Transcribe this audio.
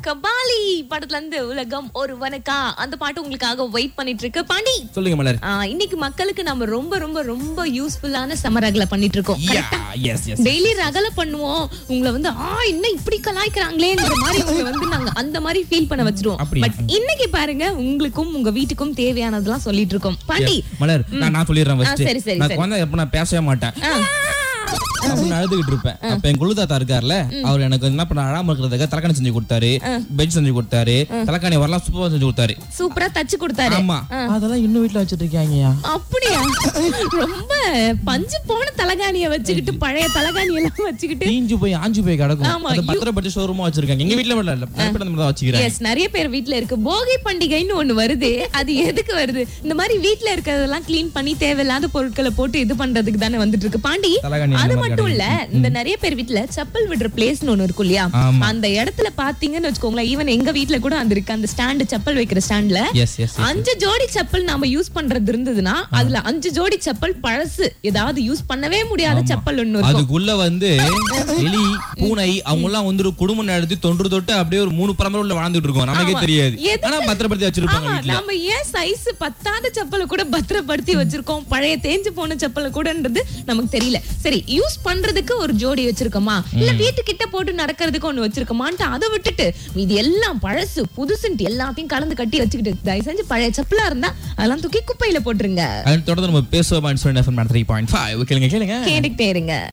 கபாலி படத்துல இருந்து உலகம் ஒரு வனக்கா அந்த பாட்டு உங்களுக்காக வெயிட் பண்ணிட்டு இருக்கு. பாண்டி சொல்லுங்க மலர். இன்னைக்கு மக்களுக்கு நம்ம ரொம்ப ரொம்ப ரொம்ப யூஸ்ஃபுல்லான சமரகல பண்ணிட்டு இருக்கோம். டெய்லி ரகல பண்ணுவோம். உங்களை வந்து இன்னும் இப்படி கலாய்க்கிறாங்களேங்கிற மாதிரி உங்களை வந்து நாங்க அந்த மாதிரி ஃபீல் பண்ண வச்சிருவோம். பட் இன்னைக்கு பாருங்க உங்களுக்கும் உங்க வீட்டுக்கும் தேவையானதெல்லாம் சொல்லிட்டு இருக்கோம். பாண்டி மலர் நான் சொல்லிடுறேன் ஃபர்ஸ்ட். சரி சரி நான் கொஞ்சம் எப்ப நான் பேசவே மாட்டேன். அழுதுகிட்டு இருப்பேன். அப்ப என் குழுதாத்தா இருக்காருல்ல, அவர் எனக்கு என்ன பண்ண அழாம இருக்கிறதுக்கு தலைக்காணி செஞ்சு கொடுத்தாரு, பெட் செஞ்சு கொடுத்தாரு, தலைக்காணி வரலாம் சூப்பரா செஞ்சு கொடுத்தாரு, சூப்பரா தச்சு கொடுத்தாரு. ஆமா அதெல்லாம் இன்னும் வீட்டுல வச்சிட்டு இருக்காங்கயா. அப்படியா? ரொம்ப பஞ்சு போன தலைகாணிய வச்சுக்கிட்டு பழைய தலைகாணி எல்லாம் வச்சுக்கிட்டு தீஞ்சு போய் ஆஞ்சு போய் கிடக்கும். அது பத்திரப்பட்டு ஷோரூமா வச்சிருக்காங்க. எங்க வீட்டுல இல்ல வச்சுக்கிறேன். எஸ், நிறைய பேர் வீட்டுல இருக்கு. போகி பண்டிகைன்னு ஒண்ணு வருது. அது எதுக்கு வருது? இந்த மாதிரி வீட்டுல இருக்கிறதெல்லாம் கிளீன் பண்ணி தேவையில்லாத பொருட்களை போட்டு இது பண்றதுக்கு தானே வந்துட்டு இருக்கு. பாண்டி அது மட்டும் இல்ல, இந்த நிறைய பேர் வீட்டுல செப்பல் விடுற பிளேஸ்னு ஒண்ணு இருக்கும் இல்லையா? அந்த இடத்துல பாத்தீங்கன்னு வச்சுக்கோங்களேன், ஈவன் எங்க வீட்டுல கூட அந்த இருக்கு. அந்த ஸ்டாண்ட், செப்பல் வைக்கிற ஸ்டாண்ட்ல 5 ஜோடி செப்பல் நாம யூஸ் பண்றது இருந்ததுன்னா அதுல 5 ஜோடி செப்பல் பழசு, ஏதாவது யூஸ் பண்ணவே முடியாத செப்பல் ஒண்ணு இருக்கும். அதுக்குள்ள வந்து எலி பூனை அவங்க எல்லாம் வந்து குடும்பம் நடத்தி தொன்று தொட்டு அப்படியே ஒரு 3 பரம்பரை உள்ள வாழ்ந்துட்டு இருக்கோம். நமக்கே தெரியாது. ஆனா பத்திரப்படுத்தி வச்சிருப்பாங்க வீட்டுல. நம்ம ஏன் சைஸ் பத்தாத செப்பலை கூட பத்திரப்படுத்தி வச்சிருக்கோம், பழைய தேஞ்சு போன செப்பலை கூடன்றது நமக்கு தெரியல. சரி, யூஸ் பண்றதுக்கு ஒரு ஜோடி வச்சிருக்கோமா, இல்ல வீட்டுக்கிட்ட போட்டு நடக்கிறதுக்கு ஒண்ணு வச்சிருக்கோமான்ட்டு அதை விட்டுட்டு இது எல்லாம் பழசு புதுசுன்ட்டு எல்லாத்தையும் கலந்து கட்டி வச்சுக்கிட்டு தயவு செஞ்சு பழைய செப்பலா இருந்தா அதெல்லாம் தூக்கி குப்பையில போட்டுருங்க. தொடர்ந்து நம்ம பேசுவோம். 3.5 கேளுங்க கேட்டுக்கிட்டே இருங்க.